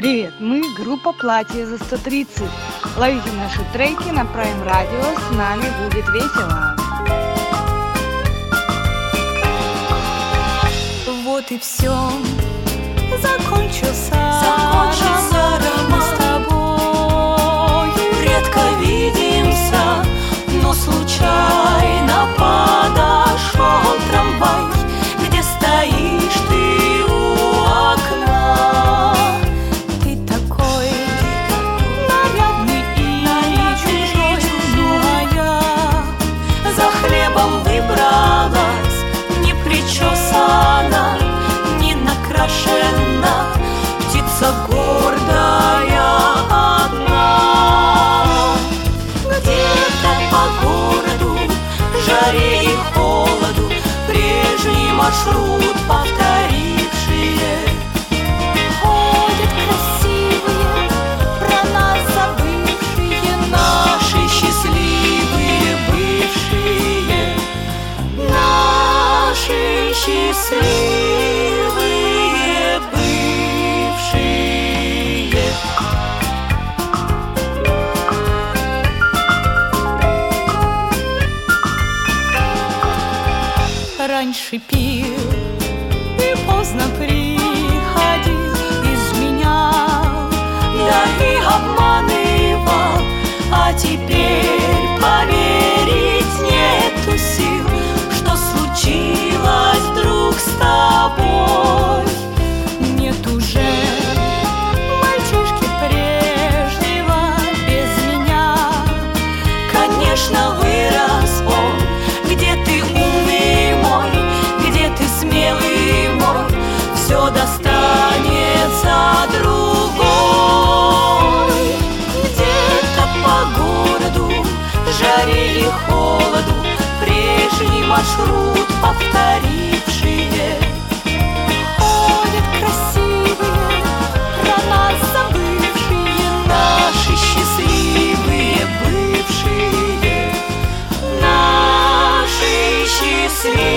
Привет, мы группа «Платье за 130». Ловите наши треки на Prime Radio, с нами будет весело. Вот и все, закончился роман. Мы с тобою редко видимся, но случайно подошел трамвай, где стоишь ты у окна. Ты такой нарядный и чужой, ну а я за хлебом выбралась, не причесана, не накрашена, птица гордая одна. Где-то по городу, жаре и холоду, прежний маршрут повторившие ходят красивые, про нас забывшие, наши счастливые бывшие, наши счастливые бывшие. Раньше пил и поздно приходил, изменял, да и обманывал, а теперь поверить нету сил, что случилось вдруг с тобой. Нет уже мальчишки прежнего без меня, конечно, вырос он. Где ты умный мой, где ты смелый мой, все достанется другой. Где-то по городу, жаре и холоду, прежний маршрут повторившие ходят красивые, про нас забывшие, наши счастливые бывшие, наши счастливые.